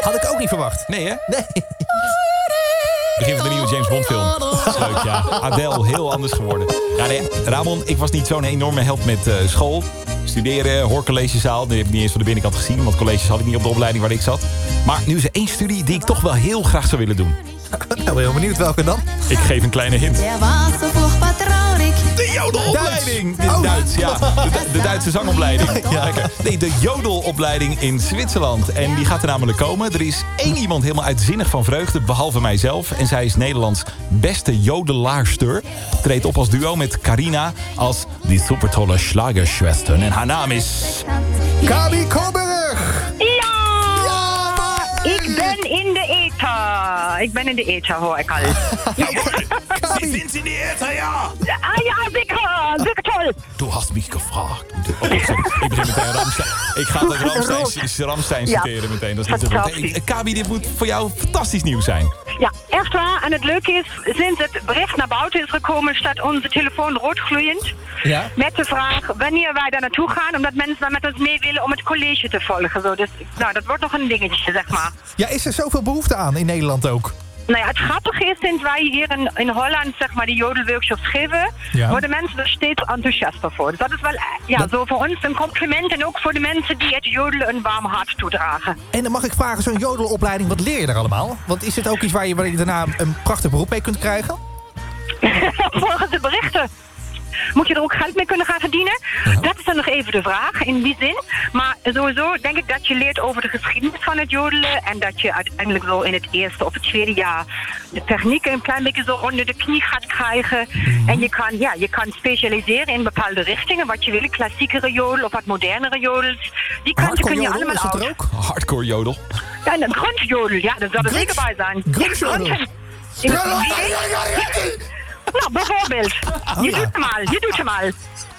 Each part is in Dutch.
Had ik ook niet verwacht. Nee, hè? Nee. Begin van de nieuwe James Bond film. Dat is leuk, ja. Adele, heel anders geworden. Ja, nee, Ramon, ik was niet zo'n enorme held met school. Studeren, hoorcollegezaal. Die heb ik niet eens van de binnenkant gezien. Want colleges had ik niet op de opleiding waar ik zat. Maar nu is er één studie die ik toch wel heel graag zou willen doen. Nou, ben heel benieuwd welke dan? Ik geef een kleine hint. Der was zo vruchtbaar traurig. De jodelopleiding! Dit is Duits, ja. De Duitse zangopleiding. Ja, lekker. Nee, de jodelopleiding in Zwitserland. En die gaat er namelijk komen. Er is één iemand helemaal uitzinnig van vreugde, behalve mijzelf. En zij is Nederlands beste jodelaarster. Treedt op als duo met Carina als die supertolle Schlagerschwester. En haar naam is... Gabi Koberg! Ja! Ik ben in de ether. Ik ben in de ether, hoor ik al. Sie sind in die Äther, ja! Ah ja, zeker toll. Du hast mich gefragt. Oh, sorry. Ik begin meteen Ramstein. Ik ga dat Ramstein citeren meteen. Dat is niet zo goed. Kabi, dit moet voor jou fantastisch nieuws zijn. Ja, echt waar. En het leuke is, sinds het bericht naar buiten is gekomen, staat onze telefoon roodgloeiend. Ja? Met de vraag wanneer wij daar naartoe gaan, omdat mensen dan met ons mee willen om het college te volgen. Zo, dus nou, dat wordt nog een dingetje, zeg maar. Ja, is er zoveel behoefte aan in Nederland ook? Nou ja, het grappige is, sinds wij hier in Holland zeg maar die jodelworkshops geven, worden mensen er steeds enthousiaster voor. Dus dat is wel zo voor ons een compliment en ook voor de mensen die het jodelen een warm hart toedragen. En dan mag ik vragen, zo'n jodelopleiding, wat leer je er allemaal? Want is het ook iets waar je daarna een prachtig beroep mee kunt krijgen? Volgens de berichten moet je er ook geld mee kunnen gaan verdienen? Ja. Dat is dan nog even de vraag in die zin. Maar sowieso denk ik dat je leert over de geschiedenis van het jodelen. En dat je uiteindelijk zo in het eerste of het tweede jaar de techniek een klein beetje zo onder de knie gaat krijgen. En je kan specialiseren in bepaalde richtingen. Wat je wil, klassiekere jodel of wat modernere jodels. Die kanten kun je allemaal is het er ook? Hardcore jodel. Ja, een grondjodel. Ja, dat zal er zeker bij zijn. Grondjodel. Nou, bijvoorbeeld. Je doet hem al.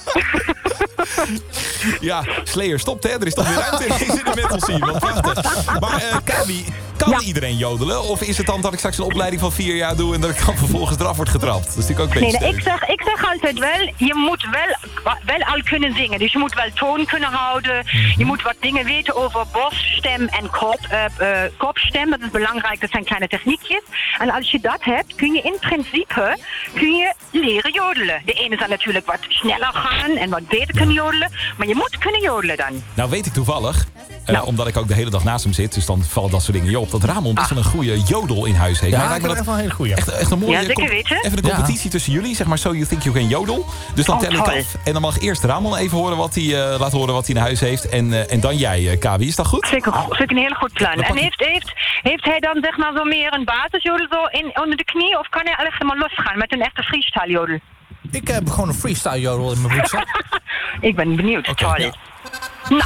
Ja, Slayer stopt, hè. Er is toch weer ruimte in de metal scene. Wat prachtig. Maar Kabi, kan iedereen jodelen? Of is het dan dat ik straks een opleiding van 4 jaar doe en dat ik dan vervolgens eraf word getrapt? Dat is natuurlijk ook een beetje ik zeg altijd wel, je moet wel al kunnen zingen. Dus je moet wel toon kunnen houden. Je moet wat dingen weten over borststem en kopstem. Dat is belangrijk, dat zijn kleine techniekjes. En als je dat hebt, kun je in principe leren jodelen. De ene zal natuurlijk wat sneller gaan en wat beter kunnen jodelen. Maar je moet kunnen jodelen dan. Nou weet ik toevallig, omdat ik ook de hele dag naast hem zit, dus dan vallen dat soort dingen je op, dat Ramon best wel een goede jodel in huis heeft. Ja, maar ik ben echt wel een hele goeie. Echt een mooie even een competitie tussen jullie, zeg maar So You Think You Can Jodel. Dus dan tel ik af. En dan mag eerst Ramon even horen wat hij laat horen wat hij in huis heeft. En dan jij, Kabi. Is dat goed? Zeker een heel goed plan. En heeft hij dan zeg maar zo meer een basisjodel zo onder de knie, of kan hij echt helemaal losgaan met een echte freestyle jodel? Ik heb gewoon een freestyle jodel in mijn broekzak. Ik ben benieuwd. Okay, ja. Nou.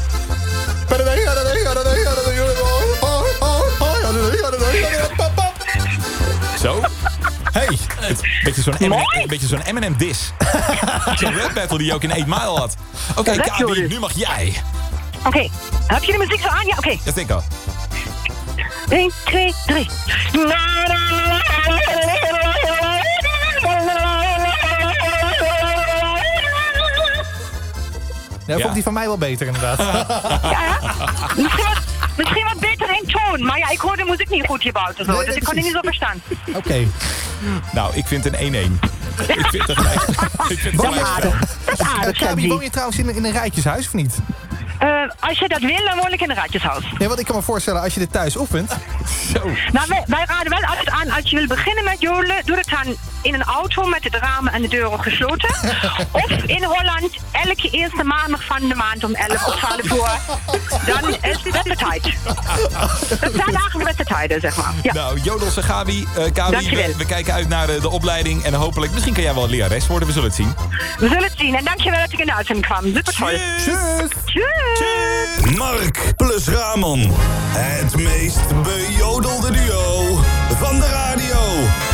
Zo. Hey, een beetje zo'n Eminem diss. Zo'n rap battle die je ook in 8 Mile had. Oké, Kabi, nu mag jij. Oké, heb je de muziek zo aan? Ja, oké. Dat denk ik al. 1, 2, 3. Ja, vond die van mij wel beter inderdaad. Ja, misschien wat beter in toon. Maar ja, ik hoor de muziek niet goed hier buiten. Zo, dus ik kan die niet zo verstaan. Oké. Nou, ik vind een 1-1. Ik vind het gelijk. Dat is aardig. Kabi, woon je trouwens in een rijtjeshuis of niet? Als je dat wil, dan woon ik in een rijtjeshuis. Ja, want ik kan me voorstellen, als je dit thuis oefent... Zo. Nou, wij raden wel altijd aan, als je wil beginnen met jodelen, doe het dan in een auto met de ramen en de deuren gesloten. Of in Holland, elke eerste maandag van de maand om 11 of 12 uur. Dan is het beste tijd. Dat zijn eigenlijk de beste tijden, zeg maar. Ja. Nou, jodelse Kabi, we kijken uit naar de opleiding. En hopelijk, misschien kan jij wel lerares worden. We zullen het zien. We zullen het zien. En dankjewel dat ik in de uitzending kwam. Super toll. Tjus. Tjus. Mark plus Ramon. Het meest bejodelde duo van de radio.